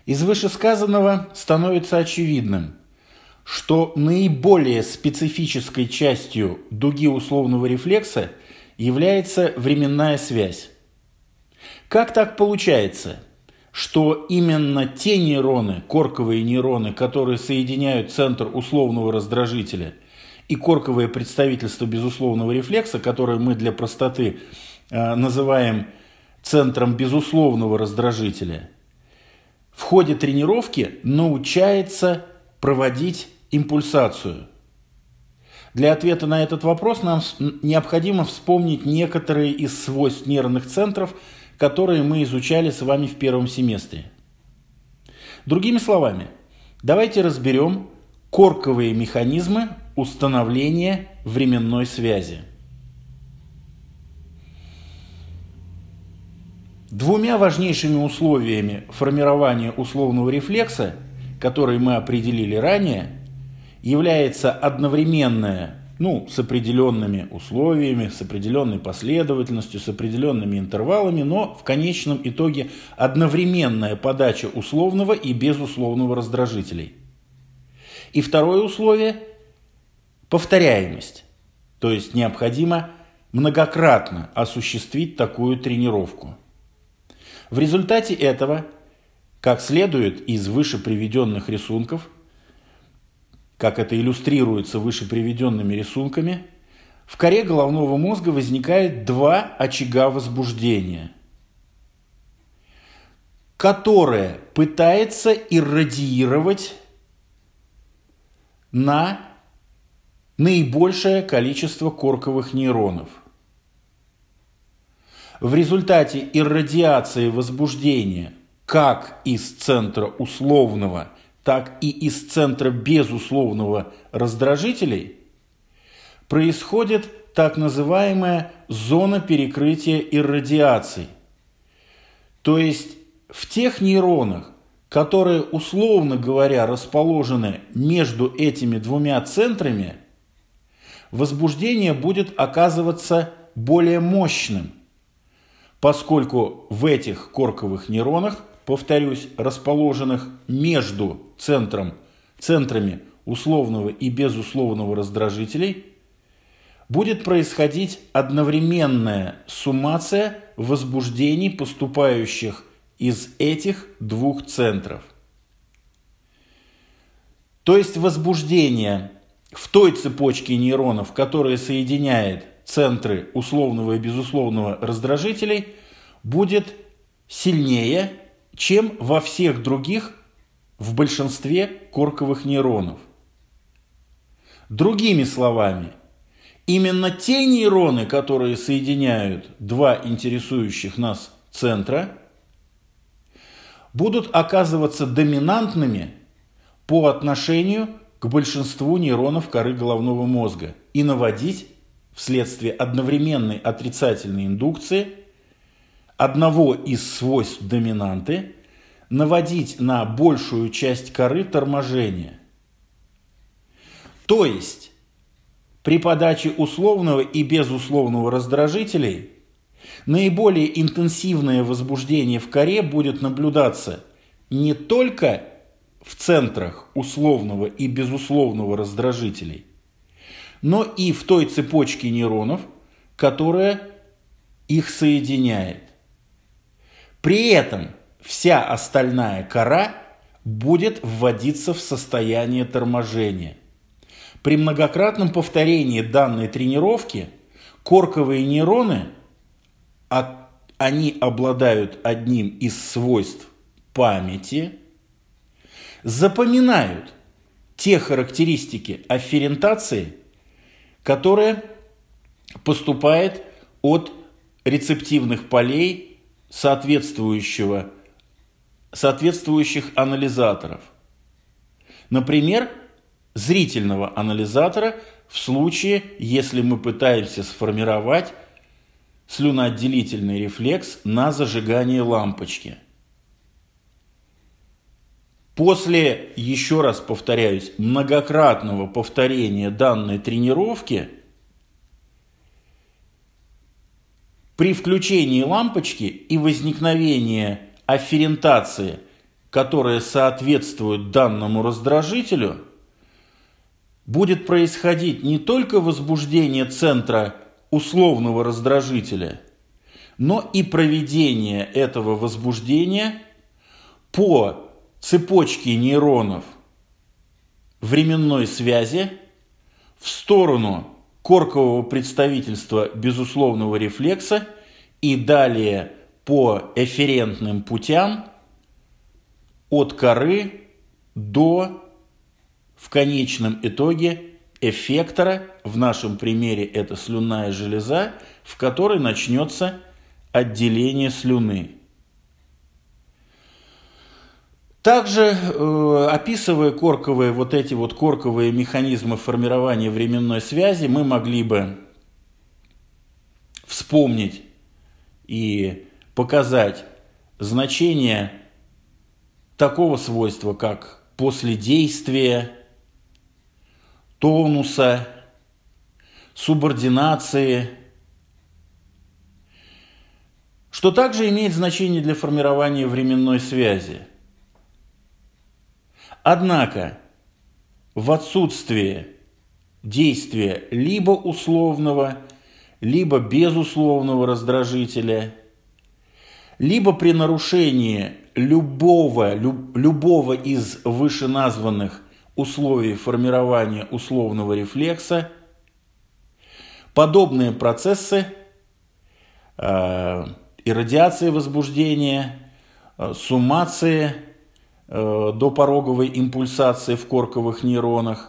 Из вышесказанного становится очевидным, что наиболее специфической частью дуги условного рефлекса является временная связь. Как так получается, что именно те нейроны, корковые нейроны, которые соединяют центр условного раздражителя и корковое представительство безусловного рефлекса, которое мы для простоты называем центром безусловного раздражителя, в ходе тренировки научается проводить импульсацию? Для ответа на этот вопрос нам необходимо вспомнить некоторые из свойств нервных центров, которые мы изучали с вами в первом семестре. Другими словами, давайте разберем корковые механизмы установления временной связи. Двумя важнейшими условиями формирования условного рефлекса, которые мы определили ранее, является одновременное, с определенными условиями, с определенной последовательностью, с определенными интервалами, но в конечном итоге одновременная подача условного и безусловного раздражителей. И второе условие – повторяемость, то есть необходимо многократно осуществить такую тренировку. В результате этого, как следует из выше приведенных рисунков, как это иллюстрируется выше приведенными рисунками, в коре головного мозга возникает два очага возбуждения, которое пытается иррадиировать на наибольшее количество корковых нейронов. В результате иррадиации возбуждения как из центра условного, так и из центра безусловного раздражителей происходит так называемая зона перекрытия иррадиаций. То есть в тех нейронах, которые, условно говоря, расположены между этими двумя центрами, возбуждение будет оказываться более мощным, поскольку в этих корковых нейронах, повторюсь, расположенных между центрами условного и безусловного раздражителей, будет происходить одновременная суммация возбуждений, поступающих из этих двух центров. То есть возбуждение в той цепочке нейронов, которая соединяет центры условного и безусловного раздражителей, будет сильнее, чем во всех других, в большинстве корковых нейронов. Другими словами, именно те нейроны, которые соединяют два интересующих нас центра, будут оказываться доминантными по отношению к большинству нейронов коры головного мозга и наводить вследствие одновременной отрицательной индукции одного из свойств доминанты, наводить на большую часть коры торможение. То есть при подаче условного и безусловного раздражителей наиболее интенсивное возбуждение в коре будет наблюдаться не только в центрах условного и безусловного раздражителей, но и в той цепочке нейронов, которая их соединяет. При этом вся остальная кора будет вводиться в состояние торможения. При многократном повторении данной тренировки корковые нейроны, они обладают одним из свойств памяти, запоминают те характеристики афферентации, которые поступают от рецептивных полей соответствующих анализаторов. Например, зрительного анализатора в случае, если мы пытаемся сформировать слюноотделительный рефлекс на зажигание лампочки. После, еще раз повторяюсь, многократного повторения данной тренировки, при включении лампочки и возникновении афферентации, которые соответствуют данному раздражителю, будет происходить не только возбуждение центра условного раздражителя, но и проведение этого возбуждения по цепочке нейронов временной связи в сторону коркового представительства безусловного рефлекса и далее по эфферентным путям от коры до, в конечном итоге, эффектора, в нашем примере это слюнная железа, в которой начнется отделение слюны. Также, описывая корковые механизмы формирования временной связи, мы могли бы вспомнить и показать значение такого свойства, как последействие, тонуса, субординации, что также имеет значение для формирования временной связи. Однако, в отсутствие действия либо условного, либо безусловного раздражителя, либо при нарушении любого из вышеназванных условий формирования условного рефлекса, подобные процессы иррадиации возбуждения, суммации до пороговой импульсации в корковых нейронах,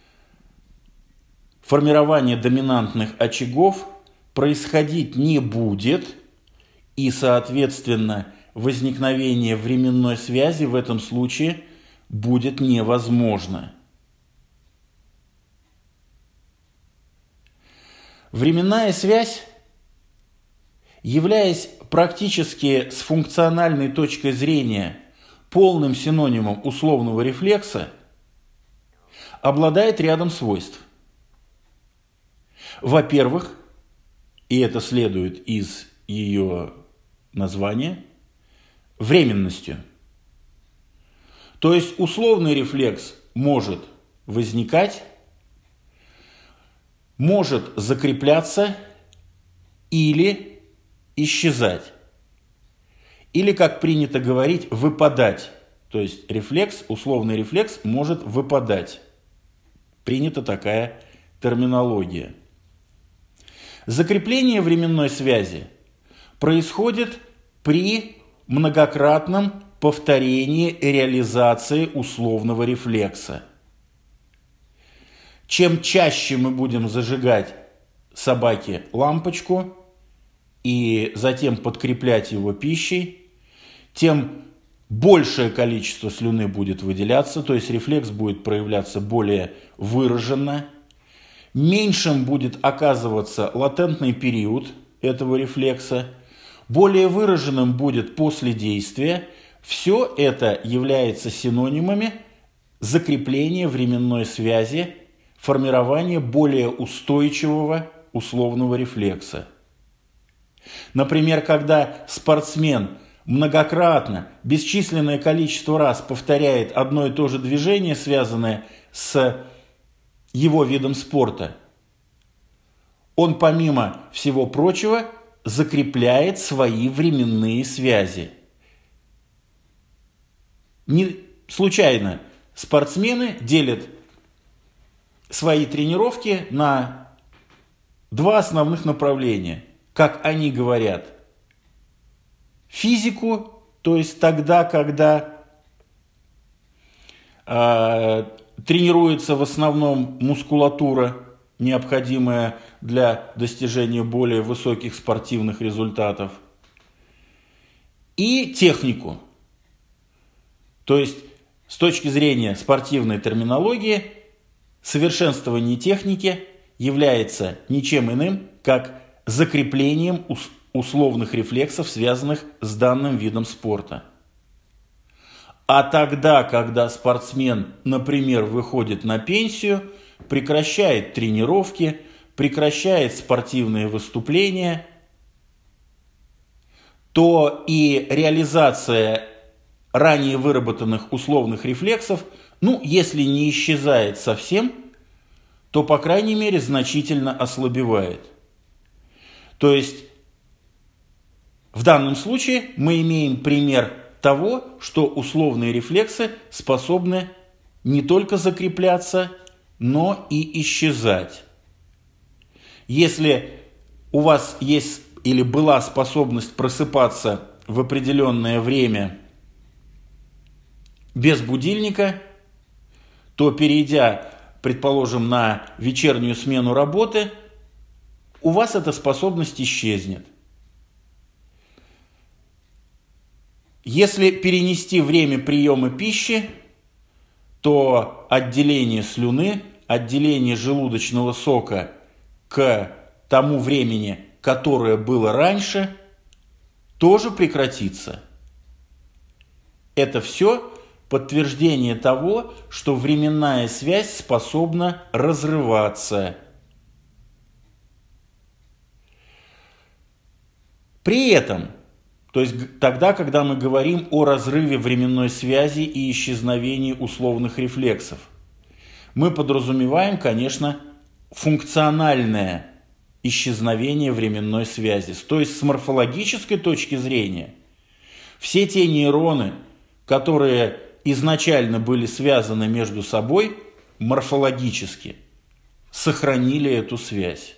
формирование доминантных очагов происходить не будет, и, соответственно, возникновение временной связи в этом случае будет невозможно. Временная связь, являясь практически с функциональной точки зрения полным синонимом условного рефлекса, обладает рядом свойств. Во-первых, и это следует из ее названия, временностью. То есть условный рефлекс может возникать, может закрепляться или исчезать. Или, как принято говорить, выпадать. То есть условный рефлекс может выпадать. Принята такая терминология. Закрепление временной связи происходит при многократном повторении реализации условного рефлекса. Чем чаще мы будем зажигать собаке лампочку и затем подкреплять его пищей, тем большее количество слюны будет выделяться, то есть рефлекс будет проявляться более выраженно, меньшим будет оказываться латентный период этого рефлекса, более выраженным будет после действия. Все это является синонимами закрепления временной связи, формирования более устойчивого условного рефлекса. Например, когда спортсмен многократно, бесчисленное количество раз повторяет одно и то же движение, связанное с его видом спорта, он, помимо всего прочего, закрепляет свои временные связи. Не случайно спортсмены делят свои тренировки на два основных направления. Как они говорят, физику, то есть тогда, когда тренируется в основном мускулатура, необходимая для достижения более высоких спортивных результатов, и технику. То есть, с точки зрения спортивной терминологии, совершенствование техники является ничем иным, как закреплением условных рефлексов, связанных с данным видом спорта. А тогда, когда спортсмен, например, выходит на пенсию, прекращает тренировки, прекращает спортивные выступления, то и реализация ранее выработанных условных рефлексов, если не исчезает совсем, то, по крайней мере, значительно ослабевает. То есть, в данном случае мы имеем пример того, что условные рефлексы способны не только закрепляться, но и исчезать. Если у вас есть или была способность просыпаться в определенное время без будильника, то, перейдя, предположим, на вечернюю смену работы, у вас эта способность исчезнет. Если перенести время приема пищи, то отделение слюны, отделение желудочного сока к тому времени, которое было раньше, тоже прекратится. Это все подтверждение того, что временная связь способна разрываться. При этом, то есть тогда, когда мы говорим о разрыве временной связи и исчезновении условных рефлексов, мы подразумеваем, конечно, функциональное исчезновение временной связи. То есть с морфологической точки зрения все те нейроны, которые изначально были связаны между собой, морфологически сохранили эту связь.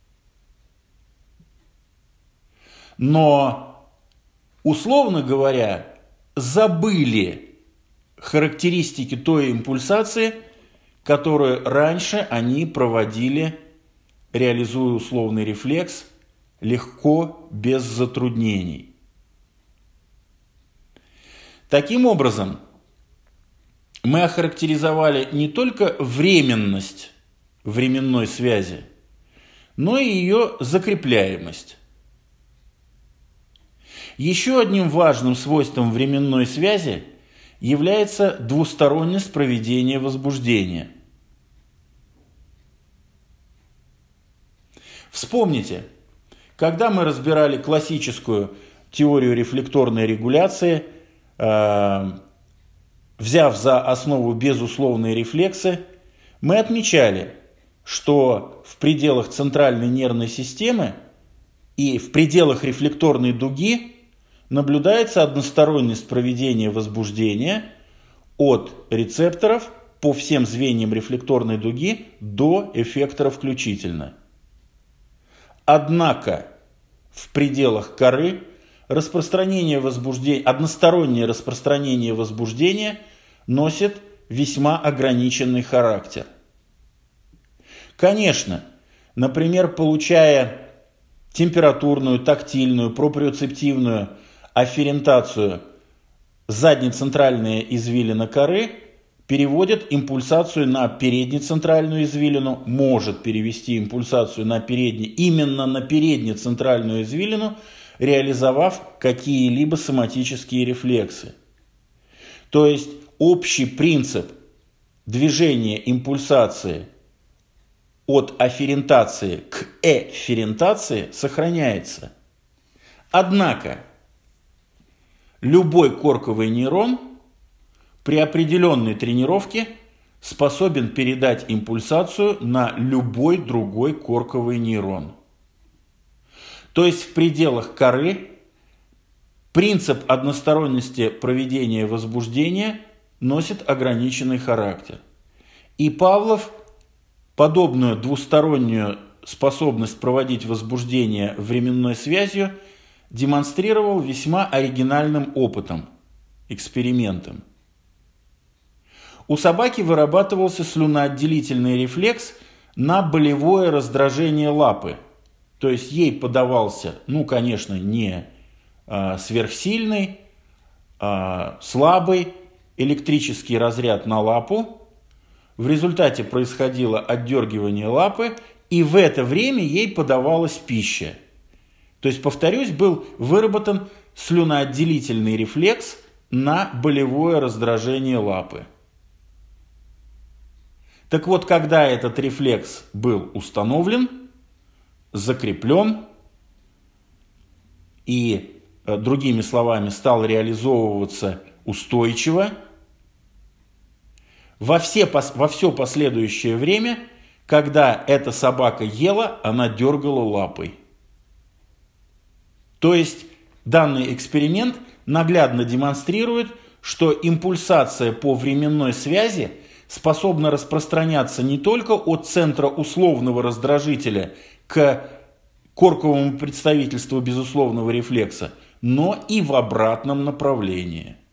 Но, условно говоря, забыли характеристики той импульсации, которую раньше они проводили, реализуя условный рефлекс, легко, без затруднений. Таким образом, мы охарактеризовали не только временность временной связи, но и ее закрепляемость. Еще одним важным свойством временной связи является двусторонность проведения возбуждения. Вспомните, когда мы разбирали классическую теорию рефлекторной регуляции, взяв за основу безусловные рефлексы, мы отмечали, что в пределах центральной нервной системы и в пределах рефлекторной дуги наблюдается односторонность проведения возбуждения от рецепторов по всем звеньям рефлекторной дуги до эффектора включительно. Однако в пределах коры одностороннее распространение возбуждения носит весьма ограниченный характер. Конечно, например, получая температурную, тактильную, проприоцептивную афферентацию, заднецентральная извилина коры переводит импульсацию на переднецентральную извилину, может перевести импульсацию именно на переднецентральную извилину, реализовав какие-либо соматические рефлексы. То есть общий принцип движения импульсации от афферентации к эфферентации сохраняется. Однако любой корковый нейрон при определенной тренировке способен передать импульсацию на любой другой корковый нейрон. То есть в пределах коры принцип односторонности проведения возбуждения носит ограниченный характер. И Павлов подобную двустороннюю способность проводить возбуждение временной связью демонстрировал весьма оригинальным опытом, экспериментом. У собаки вырабатывался слюноотделительный рефлекс на болевое раздражение лапы. То есть ей подавался, конечно, не сверхсильный, слабый электрический разряд на лапу. В результате происходило отдергивание лапы, и в это время ей подавалась пища. То есть, повторюсь, был выработан слюноотделительный рефлекс на болевое раздражение лапы. Так вот, когда этот рефлекс был установлен, закреплен и, другими словами, стал реализовываться устойчиво во все последующее время, когда эта собака ела, она дергала лапой. То есть данный эксперимент наглядно демонстрирует, что импульсация по временной связи способна распространяться не только от центра условного раздражителя к корковому представительству безусловного рефлекса, но и в обратном направлении.